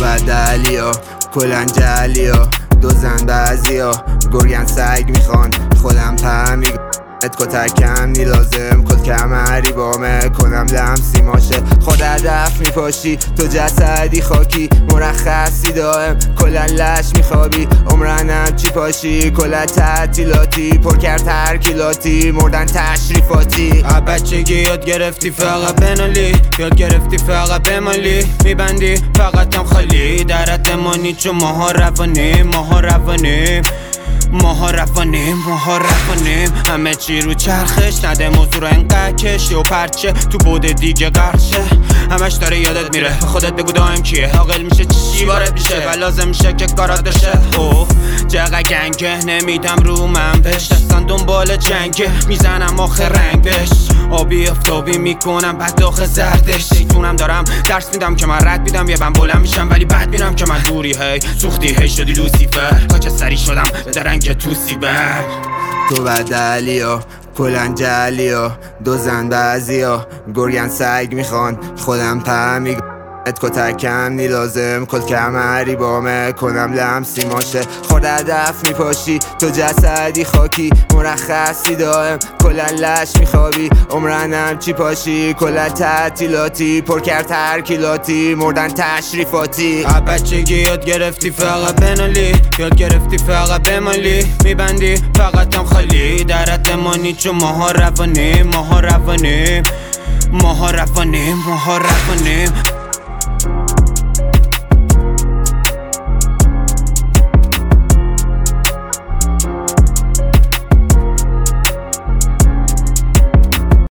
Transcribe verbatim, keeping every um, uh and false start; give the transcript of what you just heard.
بدلی ها کلن جلی ها دو زن بعضی ها گرگن سگ میخوان خودم پهمی ات کتکم نی لازم کت کمری بامه کنم لمسی ماشه خود هدف میپاشی تو جسدی خاکی مرخصی دائم کلن لش میخوابی عمرنم چی پاشی کلن تعطیلاتی پر کرد ترکیلاتی مردن تشریفاتی بچگی یاد گرفتی فقط بنالی یاد گرفتی فقط بمالی میبندی فقط هم خالی درت مانی چون ماها روانیم ماها روانیم ماها رفانیم ماها رفانیم همه چی رو چرخش نده موضوع رو انقدر کشی و پرچه تو بوده دیگه غرقشه همش داره یادت میره به خودت بگو دائم کیه عاقل میشه چی وارد میشه و لازم میشه که کارات بشه اوه چقدر گنگه نمیدم رو من بش دستان دنبال جنگه میزنم آخه رنگ بش آبی افتابی میکنم بعد آخه زردش شیطونم دارم درس میدم که من رد میدم یه بم بلند میشم ولی بعد میرم که من دوری هی سوختی هی شدی لوسیفر کاچه سری شدم به درنگ توسی بر تو بدلی ها کلن جلی ها دو زن بعضی ها گرگن سگ میخوان خودم پهمی ات کتکم نی لازم کت کمری بامه کنم لمسی ماشه خود هدف میپاشی تو جسدی خاکی مرخصی دائم کلن لش میخوابی عمرنم چی پاشی کلن تعطیلاتی پر کرد ترکیلاتی مردن تشریفاتی بچگی یاد گرفتی فقط بنالی یاد گرفتی فقط بمالی میبندی فقط هم خالی درت مانی چون ماها روانیم ماها روانیم ماها روانیم ماها روانیم